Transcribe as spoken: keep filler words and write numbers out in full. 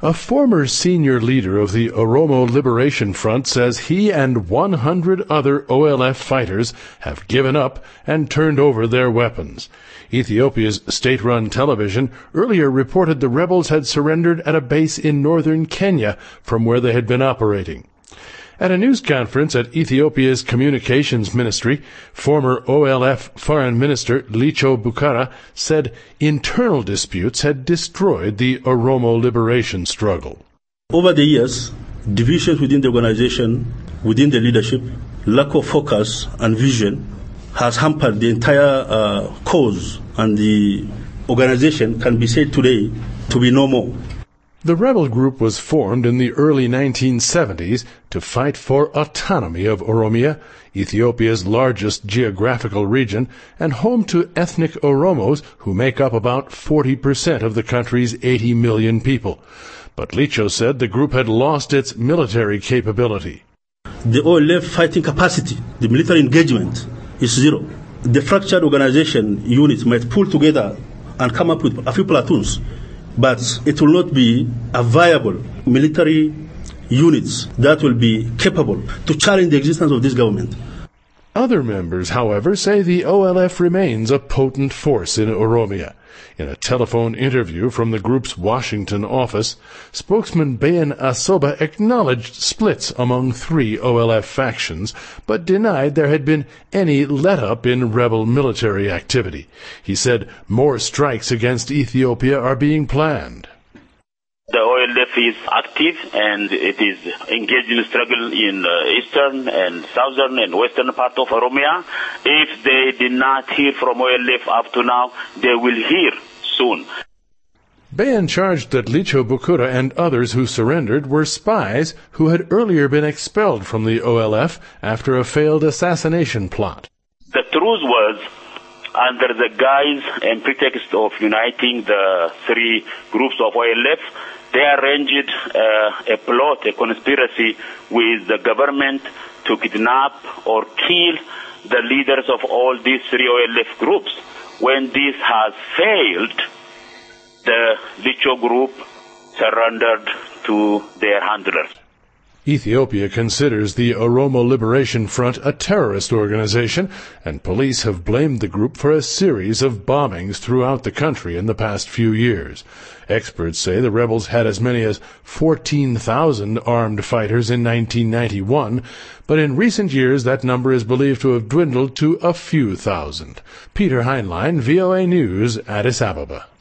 A former senior leader of the Oromo Liberation Front says he and one hundred other O L F fighters have given up and turned over their weapons. Ethiopia's state-run television earlier reported the rebels had surrendered at a base in northern Kenya from where they had been operating. At a news conference at Ethiopia's Communications Ministry, former O L F Foreign Minister Licho Bukara said internal disputes had destroyed the Oromo liberation struggle. Over the years, divisions within the organization, within the leadership, lack of focus and vision has hampered the entire uh, cause, and the organization can be said today to be no more. The rebel group was formed in the early nineteen seventies to fight for autonomy of Oromia, Ethiopia's largest geographical region, and home to ethnic Oromos who make up about forty percent of the country's eighty million people. But Licho said the group had lost its military capability. The O L F fighting capacity, the military engagement, is zero. The fractured organization units might pull together and come up with a few platoons, but it will not be a viable military units that will be capable to challenge the existence of this government. Other members, however, say the O L F remains a potent force in Oromia. In a telephone interview from the group's Washington office, spokesman Bayan Asoba acknowledged splits among three O L F factions, but denied there had been any let-up in rebel military activity. He said more strikes against Ethiopia are being planned. The O L F is active and it is engaged in struggle in uh, eastern and southern and western part of Oromia. If they did not hear from O L F up to now, they will hear soon. Bayan charged that Licho Bukura and others who surrendered were spies who had earlier been expelled from the O L F after a failed assassination plot. The truth was, under the guise and pretext of uniting the three groups of O L F, they arranged uh, a plot, a conspiracy with the government to kidnap or kill the leaders of all these three O L F groups. When this has failed, the Licho group surrendered to their handlers. Ethiopia considers the Oromo Liberation Front a terrorist organization, and police have blamed the group for a series of bombings throughout the country in the past few years. Experts say the rebels had as many as fourteen thousand armed fighters in nineteen ninety-one, but in recent years that number is believed to have dwindled to a few thousand. Peter Heinlein, V O A News, Addis Ababa.